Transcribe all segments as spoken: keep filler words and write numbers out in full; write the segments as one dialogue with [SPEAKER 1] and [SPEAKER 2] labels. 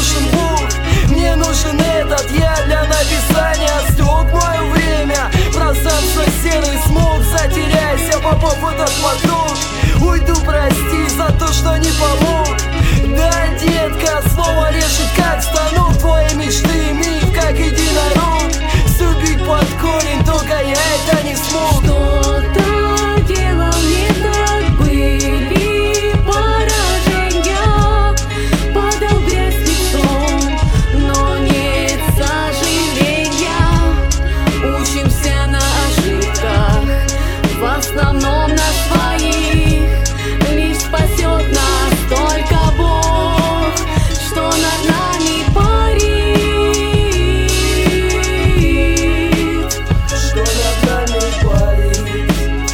[SPEAKER 1] нужен Бог, мне нужен этот я для написания строк. Мое время, пространство, серый смог, затеряйся, попав в этот поток. Уйду, прости за то, что не помог. Да, детка, слово режет как станок. Твои мечты, миф, как единорог. Срубить под корень, только я это не смог.
[SPEAKER 2] Что-то делал не так, были поражения, падал грязь лицом, но нет сожаления. Учимся на ошибках, в основном на своих. Лишь спасет нас только Бог, что над нами парит,
[SPEAKER 1] что над нами парит.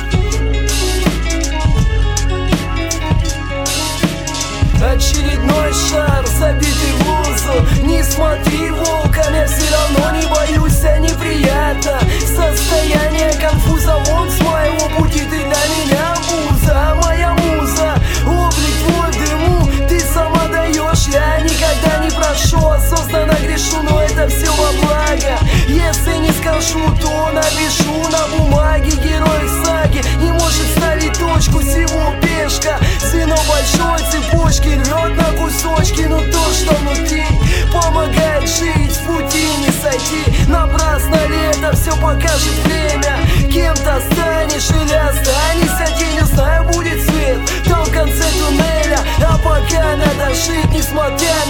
[SPEAKER 1] Очередной шар, забитый в лузу. Не смотри, волком, я все равно не боюсь, а неприятно. Состояние конфуза, вон с моего пути, ты для меня муза, моя муза. Облик твой в дыму, ты сама даешь. Я никогда не прошу, осознанно грешу, но это все во благо. Если не скажу, то напишу на бумаге. Герой саги не может ставить точку, всего пешка. Звено большой цепочки рвет на кусочки, но то, что внутри, помогает жить, в пути не сойти. Напрасно ли это все покажет время? Кем-то станешь или останешься тенью, знаю, будет свет там в конце туннеля. А пока надо жить, несмотря